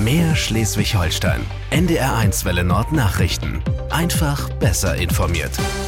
Mehr Schleswig-Holstein. NDR1 Welle Nord Nachrichten. Einfach besser informiert.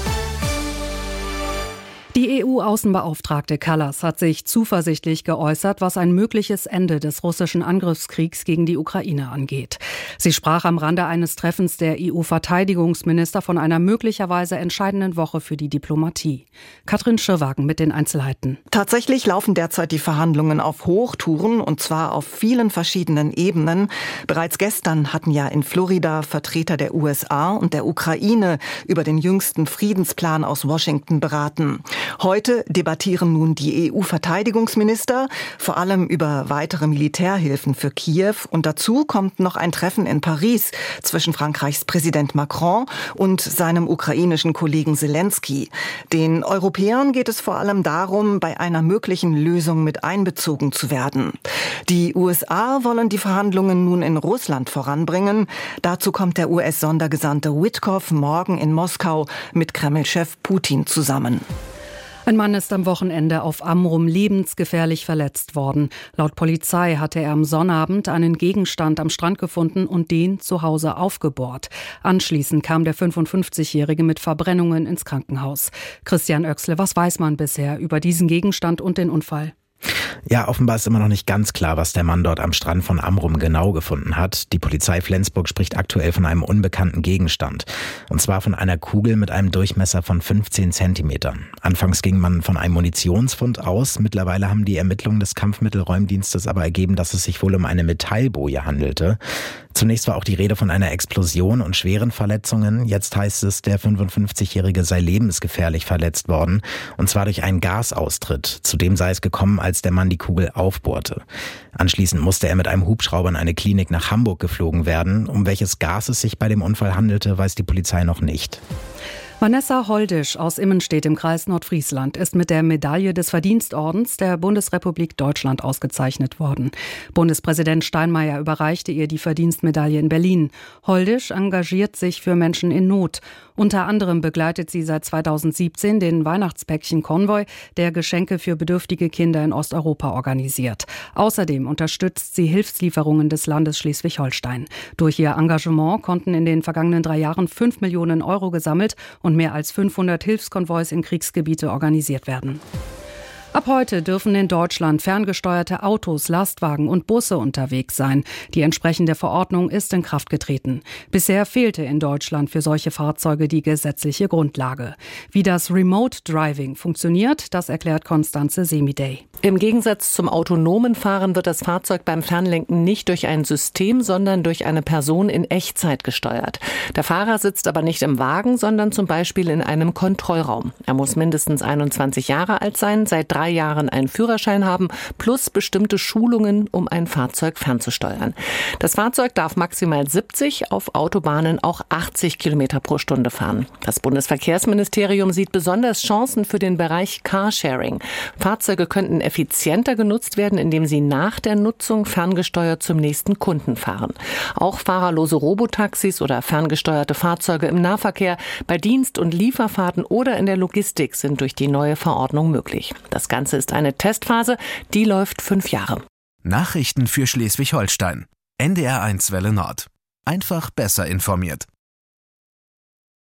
Die EU-Außenbeauftragte Kallas hat sich zuversichtlich geäußert, was ein mögliches Ende des russischen Angriffskriegs gegen die Ukraine angeht. Sie sprach am Rande eines Treffens der EU-Verteidigungsminister von einer möglicherweise entscheidenden Woche für die Diplomatie. Katrin Schirwagen mit den Einzelheiten. Tatsächlich laufen derzeit die Verhandlungen auf Hochtouren, und zwar auf vielen verschiedenen Ebenen. Bereits gestern hatten ja in Florida Vertreter der USA und der Ukraine über den jüngsten Friedensplan aus Washington beraten. Heute debattieren nun die EU-Verteidigungsminister vor allem über weitere Militärhilfen für Kiew. Und dazu kommt noch ein Treffen in Paris zwischen Frankreichs Präsident Macron und seinem ukrainischen Kollegen Zelensky. Den Europäern geht es vor allem darum, bei einer möglichen Lösung mit einbezogen zu werden. Die USA wollen die Verhandlungen nun in Russland voranbringen. Dazu kommt der US-Sondergesandte Witkoff morgen in Moskau mit Kreml-Chef Putin zusammen. Ein Mann ist am Wochenende auf Amrum lebensgefährlich verletzt worden. Laut Polizei hatte er am Sonnabend einen Gegenstand am Strand gefunden und den zu Hause aufgebohrt. Anschließend kam der 55-Jährige mit Verbrennungen ins Krankenhaus. Christian Oechsle, was weiß man bisher über diesen Gegenstand und den Unfall? Ja, offenbar ist immer noch nicht ganz klar, was der Mann dort am Strand von Amrum genau gefunden hat. Die Polizei Flensburg spricht aktuell von einem unbekannten Gegenstand. Und zwar von einer Kugel mit einem Durchmesser von 15 Zentimetern. Anfangs ging man von einem Munitionsfund aus. Mittlerweile haben die Ermittlungen des Kampfmittelräumdienstes aber ergeben, dass es sich wohl um eine Metallboje handelte. Zunächst war auch die Rede von einer Explosion und schweren Verletzungen. Jetzt heißt es, der 55-Jährige sei lebensgefährlich verletzt worden. Und zwar durch einen Gasaustritt. Zudem sei es gekommen, als der Mann die Kugel aufbohrte. Anschließend musste er mit einem Hubschrauber in eine Klinik nach Hamburg geflogen werden. Um welches Gas es sich bei dem Unfall handelte, weiß die Polizei noch nicht. Vanessa Holdisch aus Immenstedt im Kreis Nordfriesland ist mit der Medaille des Verdienstordens der Bundesrepublik Deutschland ausgezeichnet worden. Bundespräsident Steinmeier überreichte ihr die Verdienstmedaille in Berlin. Holdisch engagiert sich für Menschen in Not. Unter anderem begleitet sie seit 2017 den Weihnachtspäckchen-Konvoi, der Geschenke für bedürftige Kinder in Osteuropa organisiert. Außerdem unterstützt sie Hilfslieferungen des Landes Schleswig-Holstein. Durch ihr Engagement konnten in den vergangenen 3 Jahren 5 Millionen Euro gesammelt und mehr als 500 Hilfskonvois in Kriegsgebiete organisiert werden. Ab heute dürfen in Deutschland ferngesteuerte Autos, Lastwagen und Busse unterwegs sein. Die entsprechende Verordnung ist in Kraft getreten. Bisher fehlte in Deutschland für solche Fahrzeuge die gesetzliche Grundlage. Wie das Remote Driving funktioniert, das erklärt Constanze Semidey. Im Gegensatz zum autonomen Fahren wird das Fahrzeug beim Fernlenken nicht durch ein System, sondern durch eine Person in Echtzeit gesteuert. Der Fahrer sitzt aber nicht im Wagen, sondern zum Beispiel in einem Kontrollraum. Er muss mindestens 21 Jahre alt sein, seit 3 Jahren einen Führerschein haben, plus bestimmte Schulungen, um ein Fahrzeug fernzusteuern. Das Fahrzeug darf maximal 70, auf Autobahnen auch 80 Kilometer pro Stunde fahren. Das Bundesverkehrsministerium sieht besonders Chancen für den Bereich Carsharing. Fahrzeuge könnten effizienter genutzt werden, indem sie nach der Nutzung ferngesteuert zum nächsten Kunden fahren. Auch fahrerlose Robotaxis oder ferngesteuerte Fahrzeuge im Nahverkehr, bei Dienst- und Lieferfahrten oder in der Logistik sind durch die neue Verordnung möglich. Das Ganze ist eine Testphase, die läuft 5 Jahre. Nachrichten für Schleswig-Holstein. NDR1 Welle Nord. Einfach besser informiert.